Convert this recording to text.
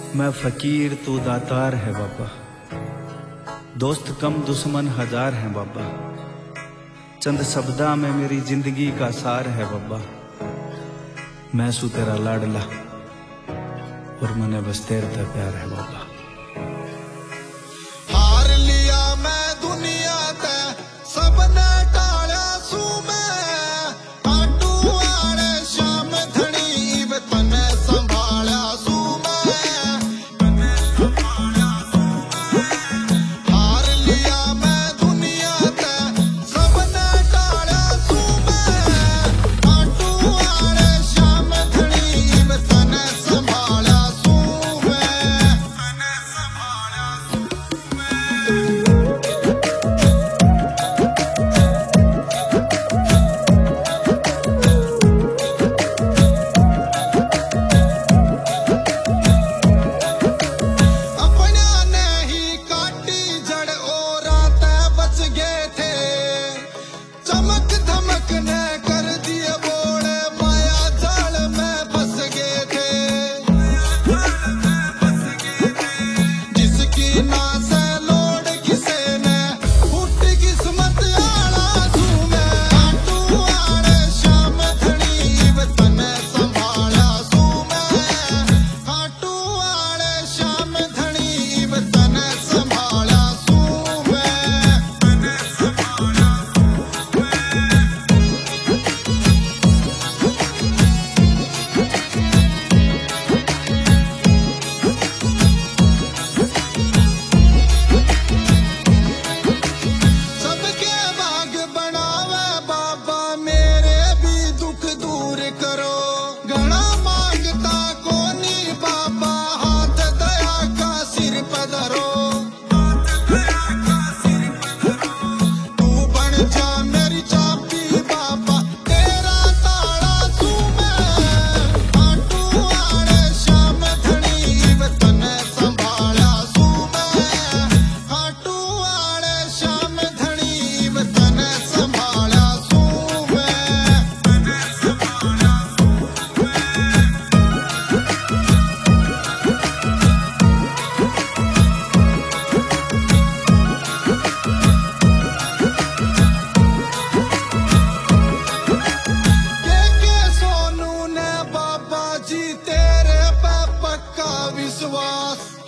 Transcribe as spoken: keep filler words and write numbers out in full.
मैं फकीर तू दातार है बाबा, दोस्त कम दुश्मन हजार हैं बाबा। चंद शब्दा में मेरी जिंदगी का सार है बाबा। मैं सू तेरा लाडला और मने बस तेरे ते प्यार है बाबा। हार लिया मैं दुनिया ते सबने टाला सू मैं, आटू आड़े शाम धनी वे तने संभाला सू मैं, तने संभाला सू मैं। हार लिया मैं दुनिया ते सबने टाला सू मैं, आटू आड़े शाम धनी वे तने संभाला सू मैं, तने संभाला सू मैं। अपना ने ही काटी जड़ और रातें बच गए थे, चमक धमक ने कर दिए बोले माया जाल में फंस गए थे, जिसकी ना से लोड किसे ने फूट किस्मत आला सू मैं, आटू आड़े शाम धनी वे तने संभाला सू मैं, आटू आड़े शाम धनी वे तने संभाला सू मैं, तने संभाला सू मैं। सबके भाग बनावे बाबा, मेरे भी दुख दूर करो। घना मांगता कोनी बाबा, हाथ दया का सिर पे धरो, हाथ दया का सिर पे धरो। तू बन जा मेरी चाबी बाबा, तेरा ताला सू मैं, आटू आड़े शाम धनी वे तने संभाला सू मैं, आटू आड़े शाम धनी वे तने संभाला सू मैं, तने संभाला सू मैं। के के सोनू ने बाबा जी तेरे पे पक्का विश्वास,